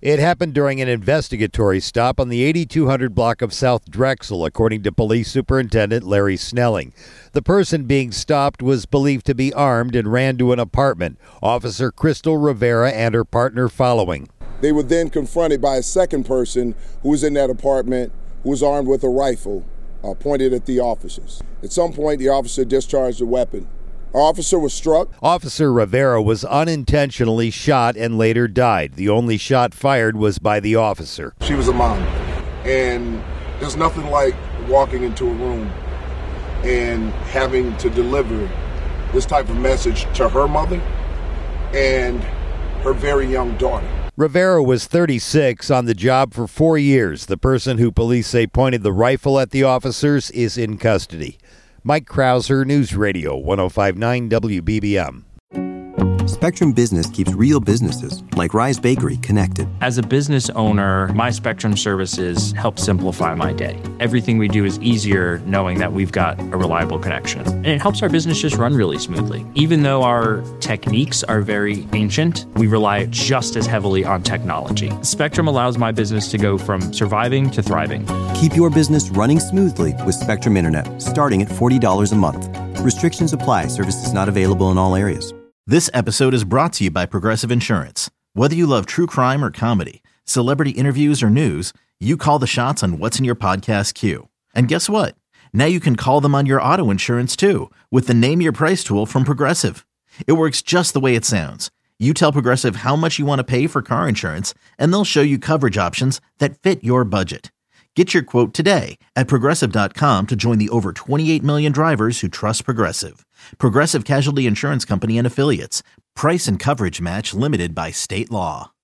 It happened during an investigatory stop on the 8200 block of South Drexel, according to Police Superintendent Larry Snelling. The person being stopped was believed to be armed and ran to an apartment. Officer Crystal Rivera and her partner following. They were then confronted by a second person who was in that apartment who was armed with a rifle pointed at the officers. At some point, the officer discharged a weapon. Our officer was struck. Officer Rivera was unintentionally shot and later died. The only shot fired was by the officer. She was a mom, and there's nothing like walking into a room and having to deliver this type of message to her mother and her very young daughter. Rivera was 36, on the job for 4 years. The person who police say pointed the rifle at the officers is in custody. Mike Krauser, News Radio 105.9 WBBM. Spectrum Business keeps real businesses, like Rise Bakery, connected. As a business owner, my Spectrum services help simplify my day. Everything we do is easier knowing that we've got a reliable connection. And it helps our business just run really smoothly. Even though our techniques are very ancient, we rely just as heavily on technology. Spectrum allows my business to go from surviving to thriving. Keep your business running smoothly with Spectrum Internet, starting at $40 a month. Restrictions apply. Services not available in all areas. This episode is brought to you by Progressive Insurance. Whether you love true crime or comedy, celebrity interviews or news, you call the shots on what's in your podcast queue. And guess what? Now you can call them on your auto insurance too, with the Name Your Price tool from Progressive. It works just the way it sounds. You tell Progressive how much you want to pay for car insurance, and they'll show you coverage options that fit your budget. Get your quote today at Progressive.com to join the over 28 million drivers who trust Progressive. Progressive Casualty Insurance Company and Affiliates. Price and coverage match limited by state law.